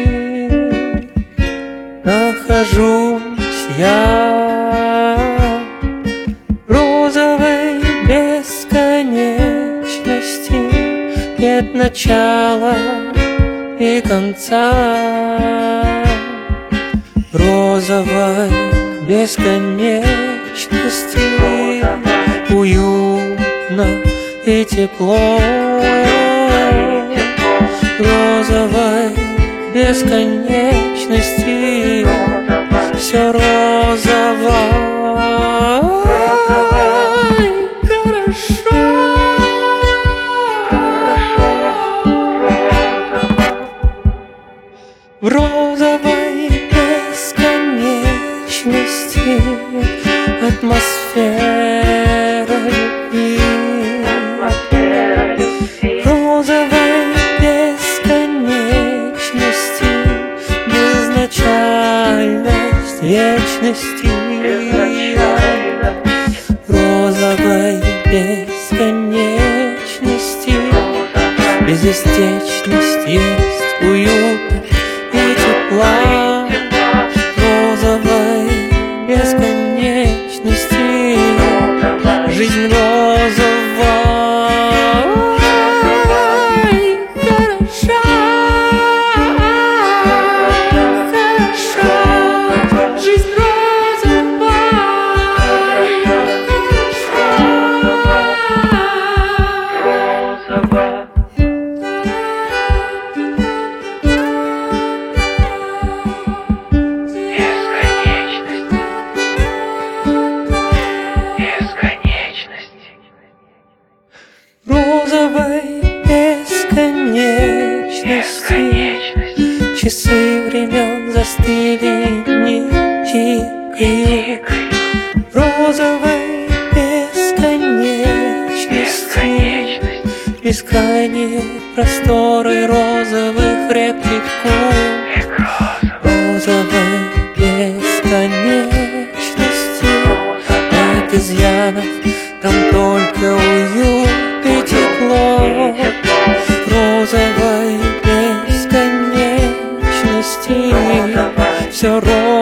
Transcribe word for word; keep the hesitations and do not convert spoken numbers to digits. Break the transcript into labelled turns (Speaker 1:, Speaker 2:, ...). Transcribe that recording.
Speaker 1: Нахожусь я в розовой бесконечности, нет начала и конца. Розовой бесконечности уютно и тепло. Розовой бесконечности все розово. В розовой бесконечности атмосфера любви. В розовой бесконечности безначальность вечности. В розовой бесконечности безыстечность есть, уют и тепла. Розовой бесконечности жизнь розова. Хороша, хороша, жизнь розова. Хороша, розовой бесконечности часы времен застыли, не тикают. Розовой бесконечности бескрайние просторы розовых рек текут. Розовой бесконечности нет изъянов, там только уют и тепло. Розовой бесконечности все розово.